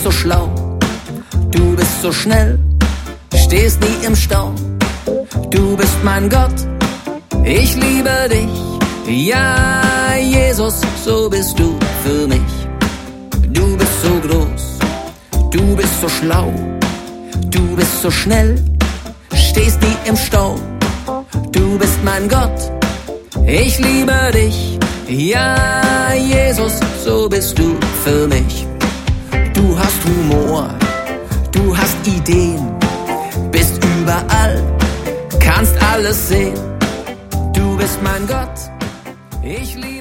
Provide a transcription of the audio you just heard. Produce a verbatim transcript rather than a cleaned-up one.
so schlau, du bist so schnell, stehst nie im Stau. Du bist mein Gott, ich liebe dich. Ja, Jesus, so bist du für mich. Du bist so groß, du bist so schlau, du bist so schnell, stehst nie im Stau. Du bist mein Gott, ich liebe dich. Ja, Jesus, so bist du für mich. Du hast Humor, du hast Ideen, bist überall, kannst alles sehen. Du bist mein Gott, ich liebe dich.